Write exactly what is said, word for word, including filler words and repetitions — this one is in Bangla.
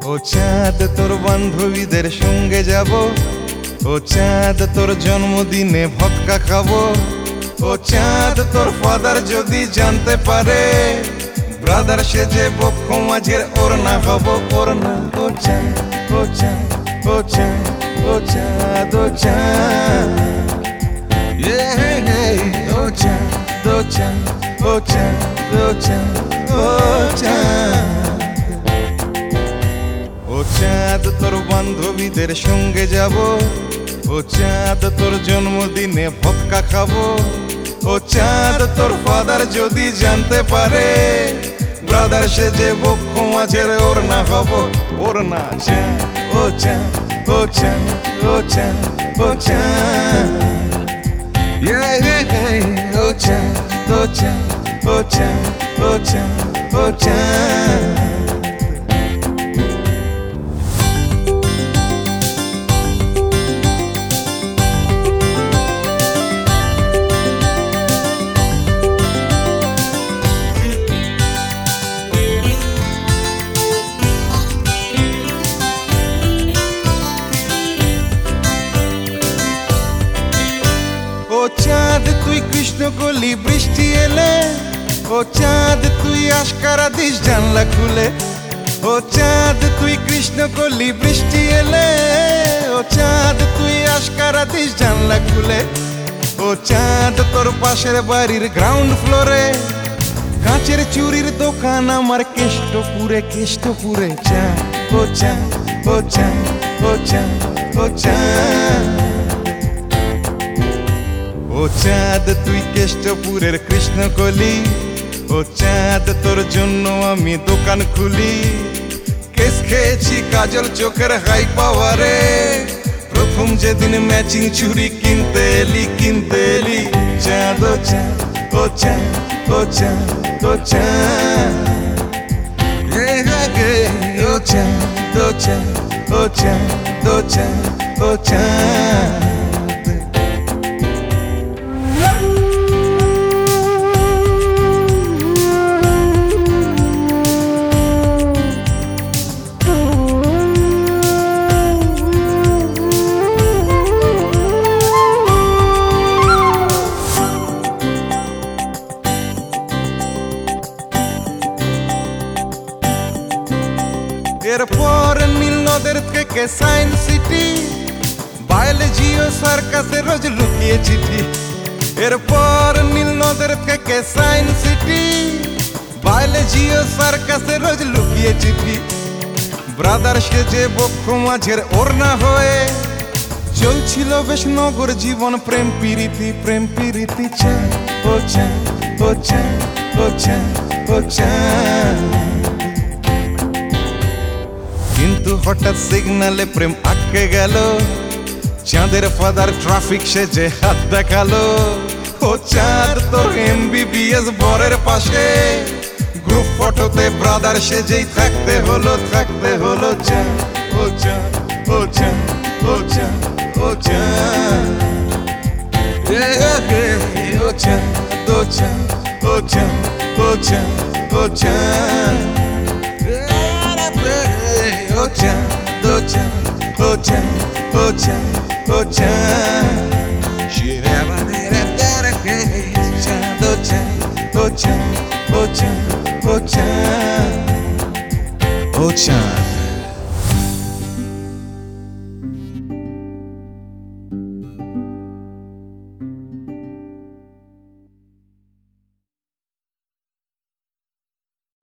ও চাঁদ তোর বান্ধবীদের সঙ্গে যাব, ও চাঁদ তোর জন্মদিনে ভদকা খাবো, ও চাঁদ তোর ফাদার যদি জানতে পারে ব্রাদার সেজে বক্ষ মাঝের ওড়না হব ওড়না। ও চাঁদ ও চাঁদ ও চাঁদ ও চাঁদ ও চাঁদ ও চাঁদ ও চাঁদ ও চাঁদ ও চাঁদ ও চাঁদ। ও চাঁদ তোর বান্ধবীদের সঙ্গে যাব, ও চাঁদ তোর জন্মদিনে ভদকা খাবো, ও চাঁদ তোর ফাদার যদি জানতে পারে ব্রাদার সেজে বক্ষ মাঝের ওড়না হব ওড়না। চাঁদ ও চাঁদ ও চাঁদ ও চাঁদ ও চাঁদ ও চাঁদ ও চাঁদ ও চাঁদ ও চাঁদ ও চাঁদ। ও চাঁদ তুই কৃষ্ণ কলি বৃষ্টি এলে, ও চাঁদ তুই আশকারা দিস জানলা খুলে, ও চাঁদ তুই কৃষ্ণ কলি বৃষ্টি এলে, ও চাঁদ তুই আশকারা দিস জানলা খুলে, ও চাঁদ তোর পাশের বাড়ির গ্রাউন্ড ফ্লোরে কাঁচের চুরির দোকান আমার কেষ্টপুরে কেষ্টপুরে। চাঁদ ও চাঁদ ও চাঁদ ও চাঁদ ও চাঁদ ও চাঁদ তুই কেষ্টপুরের কৃষ্ণকলি, ও চাঁদ তোর জন্য আমি দোকান খুলি। কেস খেয়েছি কাজল চোখের হাই পাওয়ারে, প্রথম যেদিন ম্যাচিং চুড়ি কিনতে এলি কিনতে এলি। চাঁদ ও চাঁদ ও চাঁদ ও চাঁদ ও চাঁদ ও চাঁদ ও চাঁদ ও চাঁদ ও চাঁদ ও চাঁদ। এরপর নীল নদের থেকে সায়েন্স সিটি, বায়োলজি ও সার্কাসে রোজ লুকিয়ে চিঠি। এরপর নীল নদের থেকে সায়েন্স সিটি, বায়োলজি ও সার্কাসে রোজ লুকিয়ে চিঠি। ব্রাদার সেজে বক্ষ মাঝের ওড়না হয়ে চলছিল বেশ নগর জীবন প্রেম প্রীতি প্রেম প্রীতি। চাঁদ ও চাঁদ ও চাঁদ ও চাঁদ ও চাঁদ। কিন্তু হঠাৎ সিগনালে প্রেম আটকে গেল, চাঁদের ফাদার ট্রাফিক সেজে হাত দেখালো। ও চাঁদ তোর এমবিবিএস বরের পাশে গ্রুপ ফটোতে ব্রাদার সেজেই থাকতে হলো থাকতে হলো। চাঁদ ও চাঁদ ও চাঁদ ও চাঁদ ও চাঁদ ও চাঁদ ও চাঁদ ও চাঁদ ও চাঁদ ও চাঁদ ও চাঁদ ও চাঁদ ও চাঁদ ও চাঁদ ও চাঁদ।